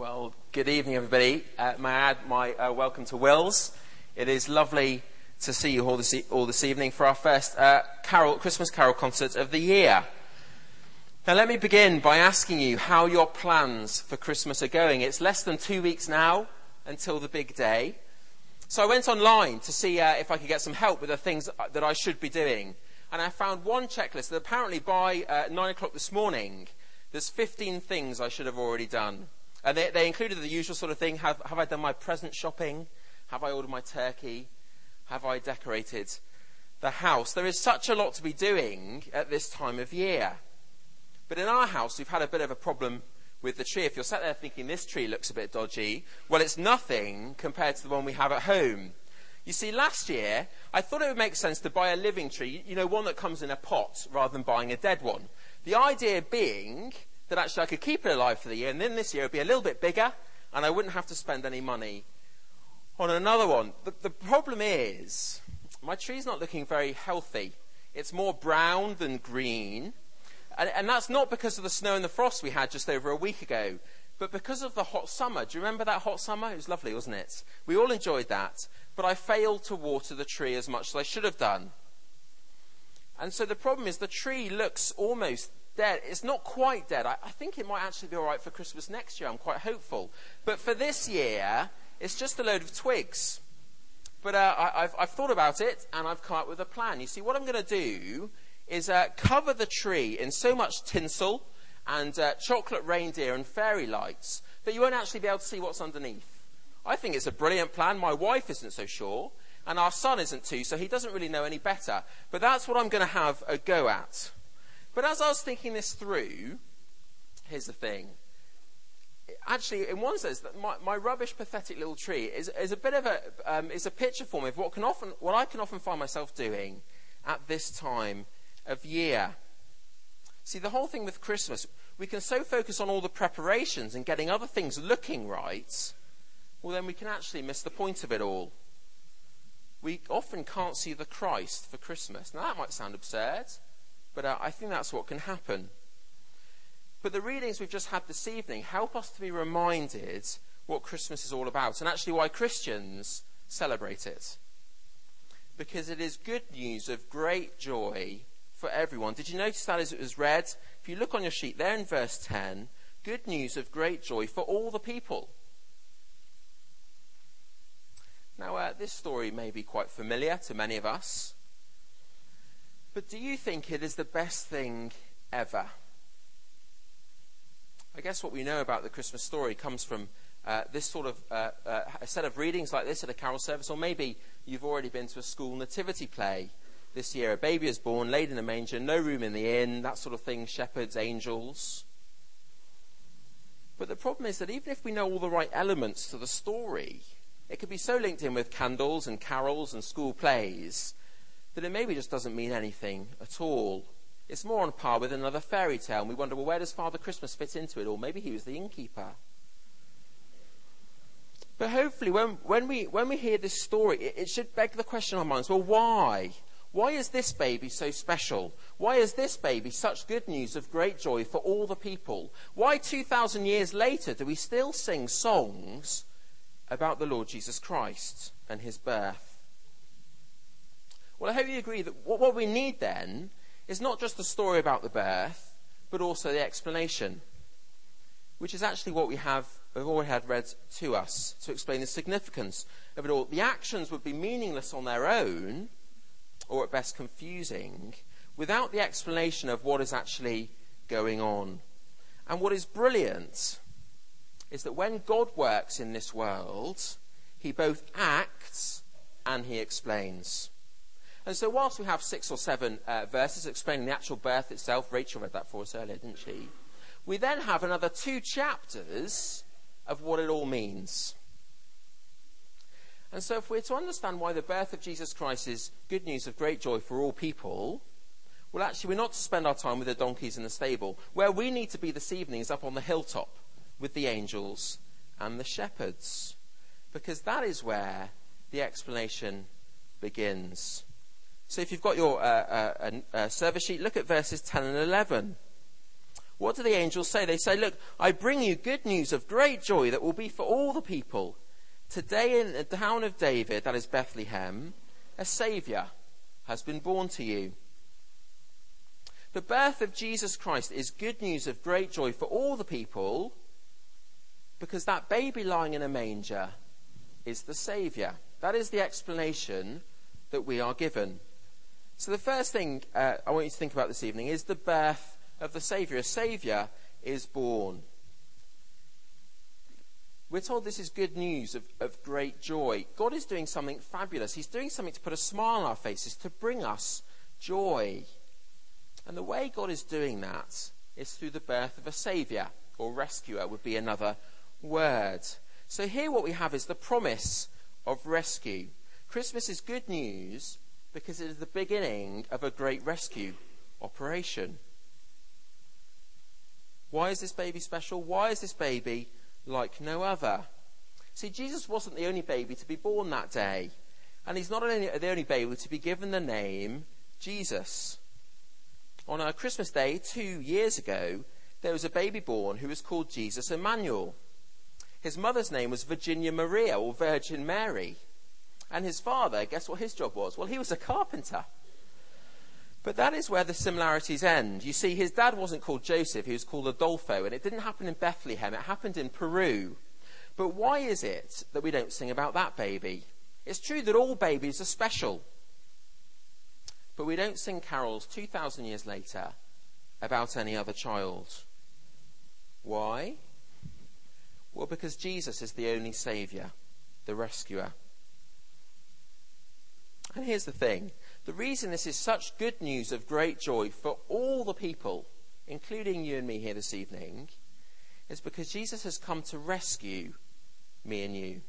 Well, good evening, everybody. May I add my welcome to Wills. It is lovely to see you all this evening for our first Christmas Carol concert of the year. Now, let me begin by asking you how your plans for Christmas are going. It's less than 2 weeks now until the big day. So I went online to see if I could get some help with the things that I should be doing. And I found one checklist that apparently by 9 o'clock this morning, there's 15 things I should have already done. And they included the usual sort of thing. Have I done my present shopping? Have I ordered my turkey? Have I decorated the house? There is such a lot to be doing at this time of year. But in our house, we've had a bit of a problem with the tree. If you're sat there thinking this tree looks a bit dodgy, well, it's nothing compared to the one we have at home. You see, last year, I thought it would make sense to buy a living tree, one that comes in a pot, rather than buying a dead one. The idea being that actually I could keep it alive for the year, and then this year it would be a little bit bigger, and I wouldn't have to spend any money on another one. The problem is, my tree's not looking very healthy. It's more brown than green, and that's not because of the snow and the frost we had just over a week ago, but because of the hot summer. Do you remember that hot summer? It was lovely, wasn't it? We all enjoyed that, but I failed to water the tree as much as I should have done. And so the problem is the tree looks almost dead. It's not quite dead. I think it might actually be all right for Christmas next year. I'm quite hopeful. But for this year, it's just a load of twigs. But I've thought about it, and I've come up with a plan. You see, what I'm going to do is cover the tree in so much tinsel and chocolate reindeer and fairy lights that you won't actually be able to see what's underneath. I think it's a brilliant plan. My wife isn't so sure, and our son isn't too, so he doesn't really know any better. But that's what I'm going to have a go at. But as I was thinking this through, here's the thing. Actually, in one sense, my rubbish, pathetic little tree is a bit of is a picture for me of what I can often find myself doing at this time of year. See, the whole thing with Christmas, we can so focus on all the preparations and getting other things looking right, well, then we can actually miss the point of it all. We often can't see the Christ for Christmas. Now, that might sound absurd, but I think that's what can happen. But the readings we've just had this evening help us to be reminded what Christmas is all about, and actually why Christians celebrate it. Because it is good news of great joy for everyone. Did you notice that as it was read? If you look on your sheet there in verse 10, good news of great joy for all the people. Now, this story may be quite familiar to many of us, but do you think it is the best thing ever? I guess what we know about the Christmas story comes from this sort of a set of readings like this at a carol service, or maybe you've already been to a school nativity play this year. A baby is born, laid in a manger, no room in the inn, that sort of thing, shepherds, angels. But the problem is that even if we know all the right elements to the story, it could be so linked in with candles and carols and school plays that it maybe just doesn't mean anything at all. It's more on par with another fairy tale, and we wonder, well, where does Father Christmas fit into it all? Maybe he was the innkeeper. But hopefully, when we hear this story, it should beg the question in our minds, well, why? Why is this baby so special? Why is this baby such good news of great joy for all the people? Why 2,000 years later do we still sing songs about the Lord Jesus Christ and his birth? Well, I hope you agree that what we need then is not just the story about the birth, but also the explanation, which is actually what we've already had read to us to explain the significance of it all. The actions would be meaningless on their own, or at best confusing, without the explanation of what is actually going on. And what is brilliant is that when God works in this world, he both acts and he explains. And so whilst we have 6 or 7 verses explaining the actual birth itself, Rachel read that for us earlier, didn't she? We then have another 2 chapters of what it all means. And so if we're to understand why the birth of Jesus Christ is good news of great joy for all people, well, actually, we're not to spend our time with the donkeys in the stable. Where we need to be this evening is up on the hilltop with the angels and the shepherds, because that is where the explanation begins. So if you've got your service sheet, look at verses 10 and 11. What do the angels say? They say, look, I bring you good news of great joy that will be for all the people. Today in the town of David, that is Bethlehem, a Saviour has been born to you. The birth of Jesus Christ is good news of great joy for all the people, because that baby lying in a manger is the Saviour. That is the explanation that we are given. So the first thing I want you to think about this evening is the birth of the Saviour. A Saviour is born. We're told this is good news of great joy. God is doing something fabulous. He's doing something to put a smile on our faces, to bring us joy. And the way God is doing that is through the birth of a Saviour, or rescuer would be another word. So here what we have is the promise of rescue. Christmas is good news because it is the beginning of a great rescue operation. Why is this baby special? Why is this baby like no other? See, Jesus wasn't the only baby to be born that day. And he's not the only baby to be given the name Jesus. On our Christmas Day 2 years ago, there was a baby born who was called Jesus Emmanuel. His mother's name was Virginia Maria, or Virgin Mary. And his father, guess what his job was? Well, he was a carpenter. But that is where the similarities end. You see, his dad wasn't called Joseph, he was called Adolfo, and it didn't happen in Bethlehem, it happened in Peru. But why is it that we don't sing about that baby? It's true that all babies are special. But we don't sing carols 2,000 years later about any other child. Why? Well, because Jesus is the only Saviour, the rescuer. And here's the thing. The reason this is such good news of great joy for all the people, including you and me here this evening, is because Jesus has come to rescue me and you.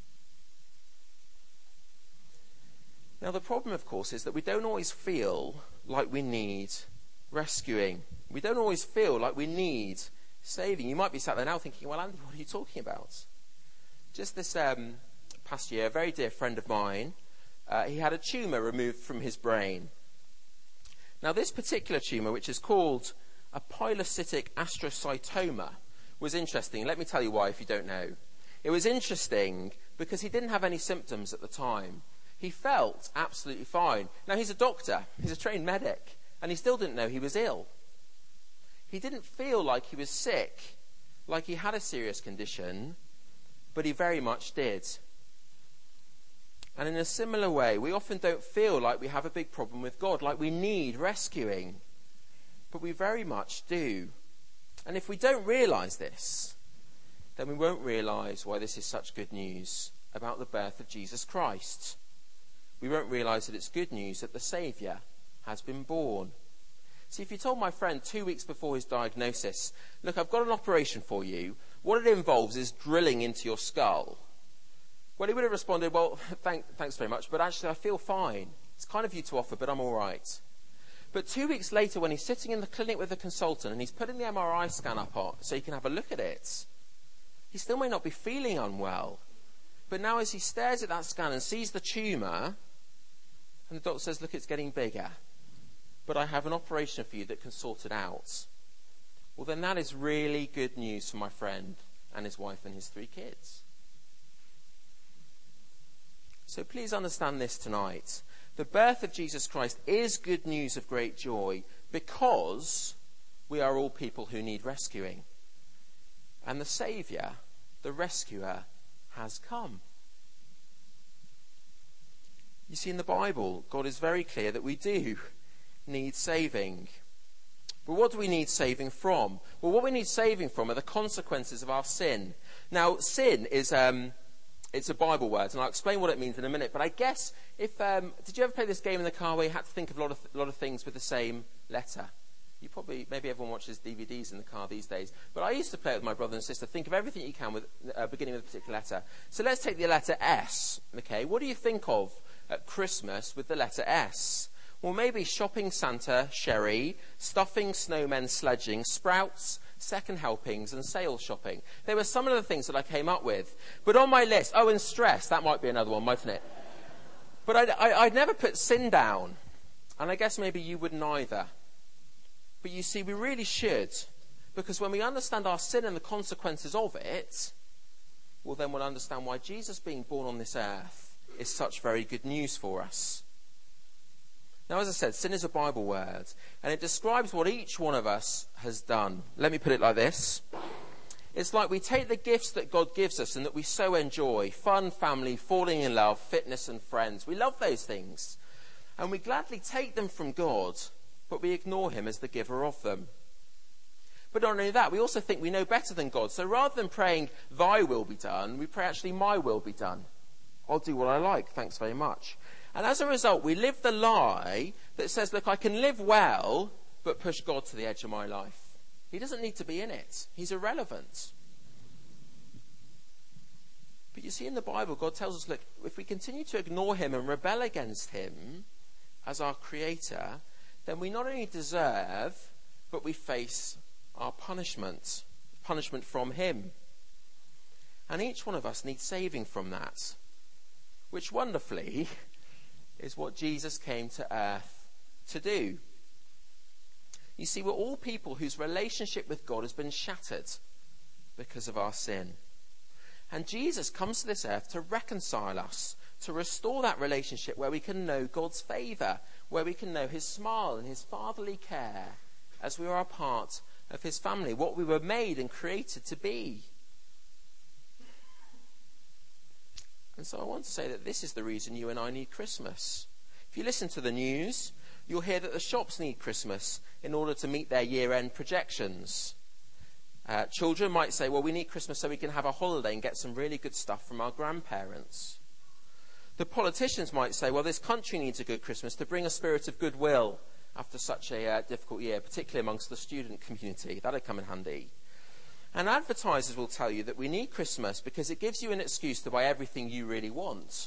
Now, the problem, of course, is that we don't always feel like we need rescuing. We don't always feel like we need saving. You might be sat there now thinking, well, Andy, what are you talking about? Just this past year, a very dear friend of mine, he had a tumour removed from his brain. Now, this particular tumour, which is called a pilocytic astrocytoma, was interesting. Let me tell you why, if you don't know. It was interesting because he didn't have any symptoms at the time. He felt absolutely fine. Now, he's a doctor. He's a trained medic. And he still didn't know he was ill. He didn't feel like he was sick, like he had a serious condition, but he very much did. And in a similar way, we often don't feel like we have a big problem with God, like we need rescuing. But we very much do. And if we don't realise this, then we won't realise why this is such good news about the birth of Jesus Christ. We won't realise that it's good news that the Saviour has been born. See, if you told my friend 2 weeks before his diagnosis, look, I've got an operation for you, what it involves is drilling into your skull. Well, he would have responded, well, thanks very much, but actually I feel fine. It's kind of you to offer, but I'm all right. But 2 weeks later, when he's sitting in the clinic with a consultant and he's putting the MRI scan up on so he can have a look at it, he still may not be feeling unwell. But now as he stares at that scan and sees the tumour, and the doctor says, look, it's getting bigger, but I have an operation for you that can sort it out. Well, then that is really good news for my friend and his wife and his 3 kids. So please understand this tonight. The birth of Jesus Christ is good news of great joy because we are all people who need rescuing. And the Saviour, the rescuer, has come. You see, in the Bible, God is very clear that we do need saving. But what do we need saving from? Well, what we need saving from are the consequences of our sin. Now, sin is it's a Bible word, and I'll explain what it means in a minute. But I guess if did you ever play this game in the car where you had to think of a lot of things with the same letter? You probably, maybe everyone watches DVDs in the car these days. But I used to play it with my brother and sister. Think of everything you can with beginning with a particular letter. So let's take the letter S. Okay, what do you think of at Christmas with the letter S? Well, maybe shopping Santa, sherry, stuffing snowmen, sledging, sprouts, second helpings, and sale shopping. They were some of the things that I came up with. But on my list, and stress, that might be another one, mightn't it? But I'd never put sin down. And I guess maybe you wouldn't either. But you see, we really should. Because when we understand our sin and the consequences of it, well, then we'll understand why Jesus being born on this earth is such very good news for us. Now, as I said, sin is a Bible word, and it describes what each one of us has done. Let me put it like this. It's like we take the gifts that God gives us and that we so enjoy, fun, family, falling in love, fitness and friends. We love those things, and we gladly take them from God, but we ignore him as the giver of them. But not only that, we also think we know better than God. So rather than praying, thy will be done, we pray actually, my will be done. I'll do what I like, thanks very much. And as a result, we live the lie that says, look, I can live well, but push God to the edge of my life. He doesn't need to be in it. He's irrelevant. But you see, in the Bible, God tells us, look, if we continue to ignore him and rebel against him as our creator, then we not only deserve, but we face our punishment from him. And each one of us needs saving from that, which wonderfully is what Jesus came to earth to do. You see, we're all people whose relationship with God has been shattered because of our sin. And Jesus comes to this earth to reconcile us, to restore that relationship where we can know God's favour, where we can know his smile and his fatherly care as we are a part of his family, what we were made and created to be. And so I want to say that this is the reason you and I need Christmas. If you listen to the news, you'll hear that the shops need Christmas in order to meet their year-end projections. Children might say, well, we need Christmas so we can have a holiday and get some really good stuff from our grandparents. The politicians might say, well, this country needs a good Christmas to bring a spirit of goodwill after such a difficult year, particularly amongst the student community. That'd come in handy. And advertisers will tell you that we need Christmas because it gives you an excuse to buy everything you really want.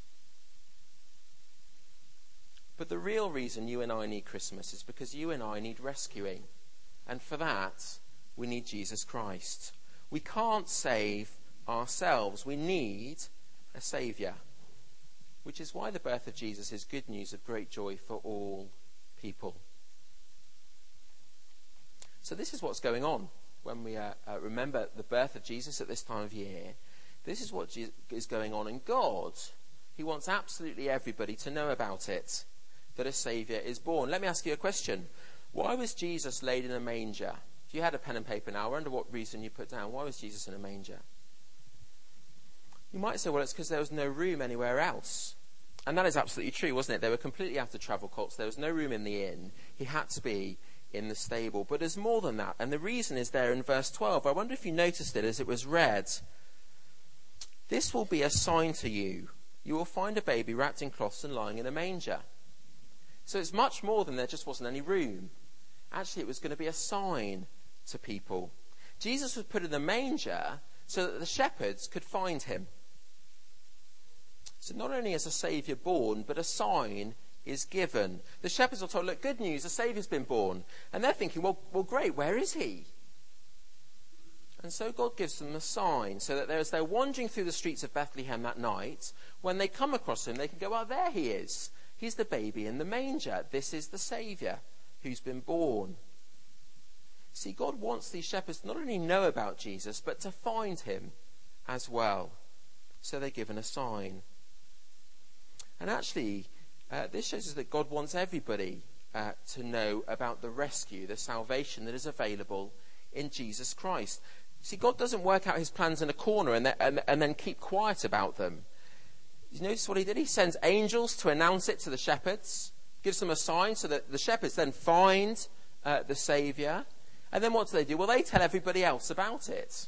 But the real reason you and I need Christmas is because you and I need rescuing. And for that, we need Jesus Christ. We can't save ourselves. We need a saviour. Which is why the birth of Jesus is good news of great joy for all people. So this is what's going on when we remember the birth of Jesus at this time of year. This is what is going on. And God, he wants absolutely everybody to know about it, that a saviour is born. Let me ask you a question. Why was Jesus laid in a manger? If you had a pen and paper now, I wonder what reason you put down. Why was Jesus in a manger? You might say, well, it's because there was no room anywhere else. And that is absolutely true, wasn't it? They were completely out of travel costs. There was no room in the inn. He had to be in the stable. But there's more than that. And the reason is there in verse 12. I wonder if you noticed it as it was read. This will be a sign to you. You will find a baby wrapped in cloths and lying in a manger. So it's much more than there just wasn't any room. Actually, it was going to be a sign to people. Jesus was put in the manger so that the shepherds could find him. So not only is a saviour born, but a sign is given. The shepherds are told, look, good news, a saviour's been born. And they're thinking, well, great, where is he? And so God gives them a sign so that as they're wandering through the streets of Bethlehem that night, when they come across him, they can go, oh, there he is. He's the baby in the manger. This is the saviour who's been born. See, God wants these shepherds to not only know about Jesus, but to find him as well. So they're given a sign. And actually, this shows us that God wants everybody to know about the rescue, the salvation that is available in Jesus Christ. See, God doesn't work out his plans in a corner and then keep quiet about them. You notice what he did? He sends angels to announce it to the shepherds, gives them a sign so that the shepherds then find the Saviour. And then what do? Well, they tell everybody else about it.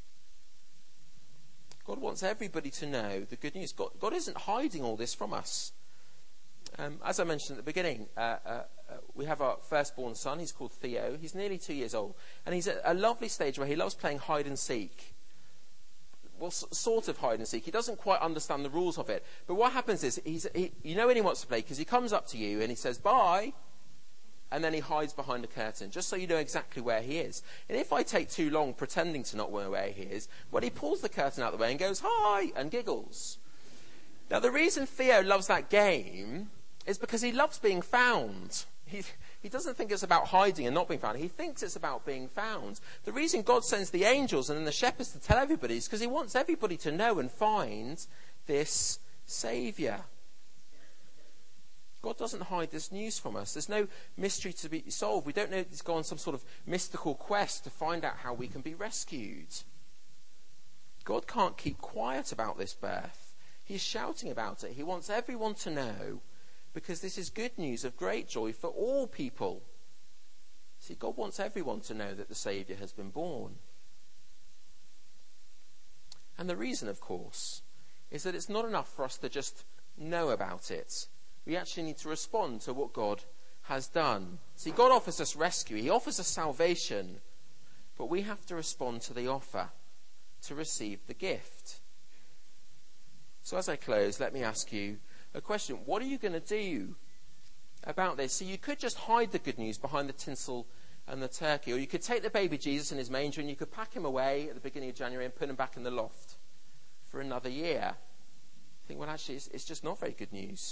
God wants everybody to know the good news. God isn't hiding all this from us. As I mentioned at the beginning, we have our firstborn son. He's called Theo. He's nearly 2 years old. And he's at a lovely stage where he loves playing hide and seek. Well, sort of hide and seek. He doesn't quite understand the rules of it. But what happens is, you know when he wants to play, because he comes up to you and he says, bye. And then he hides behind a curtain, just so you know exactly where he is. And if I take too long pretending to not know where he is, well, he pulls the curtain out of the way and goes, hi, and giggles. Now, the reason Theo loves that game is because he loves being found. he doesn't think it's about hiding and not being found. He thinks it's about being found. The reason God sends the angels and then the shepherds to tell everybody is because he wants everybody to know and find this Saviour. God doesn't hide this news from us. There's no mystery to be solved. We don't need to go on some sort of mystical quest to find out how we can be rescued. God can't keep quiet about this birth. He's shouting about it. He wants everyone to know, because this is good news of great joy for all people. See, God wants everyone to know that the Saviour has been born. And the reason, of course, is that it's not enough for us to just know about it. We actually need to respond to what God has done. See, God offers us rescue. He offers us salvation. But we have to respond to the offer, to receive the gift. So as I close, let me ask you a question. What are you going to do about this? So you could just hide the good news behind the tinsel and the turkey. Or you could take the baby Jesus in his manger and you could pack him away at the beginning of January and put him back in the loft for another year. Think, well, actually, it's just not very good news.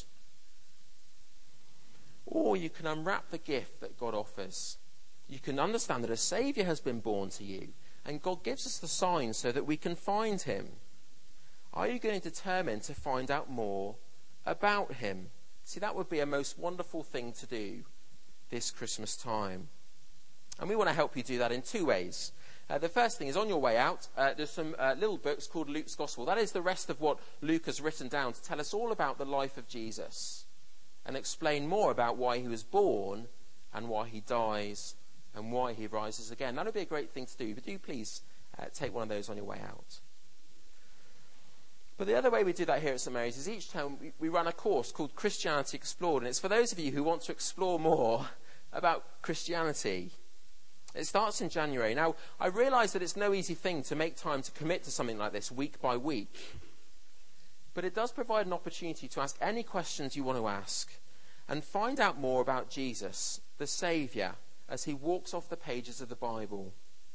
Or you can unwrap the gift that God offers. You can understand that a Saviour has been born to you, and God gives us the signs so that we can find him. Are you going to determine to find out more about him? See, that would be a most wonderful thing to do this Christmas time. And we want to help you do that in two ways. The first thing is, on your way out, there's some little books called Luke's Gospel. That is the rest of what Luke has written down to tell us all about the life of Jesus and explain more about why he was born and why he dies and why he rises again. That would be a great thing to do, but do please take one of those on your way out. But the other way we do that here at St Mary's is each time we run a course called Christianity Explored, and it's for those of you who want to explore more about Christianity. It starts in January. Now, I realise that it's no easy thing to make time to commit to something like this week by week. But it does provide an opportunity to ask any questions you want to ask and find out more about Jesus, the Saviour, as he walks off the pages of the Bible.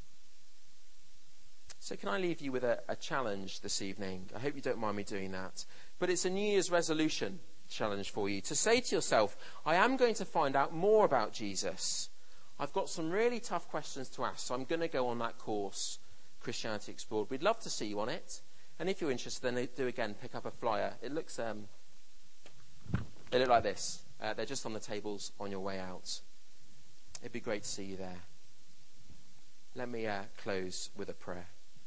So can I leave you with a challenge this evening? I hope you don't mind me doing that. But it's a New Year's resolution challenge for you to say to yourself, I am going to find out more about Jesus. I've got some really tough questions to ask, so I'm going to go on that course, Christianity Explored. We'd love to see you on it. And if you're interested, then do again, pick up a flyer. They look like this. They're just on the tables on your way out. It'd be great to see you there. Let me close with a prayer.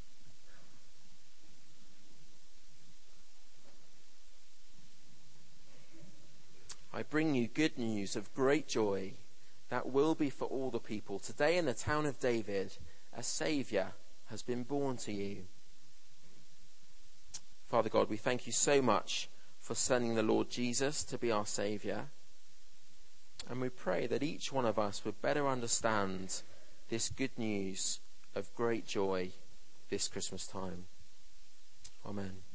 I bring you good news of great joy that will be for all the people. Today in the town of David, a Saviour has been born to you. Father God, we thank you so much for sending the Lord Jesus to be our Saviour. And we pray that each one of us would better understand this good news of great joy this Christmas time. Amen.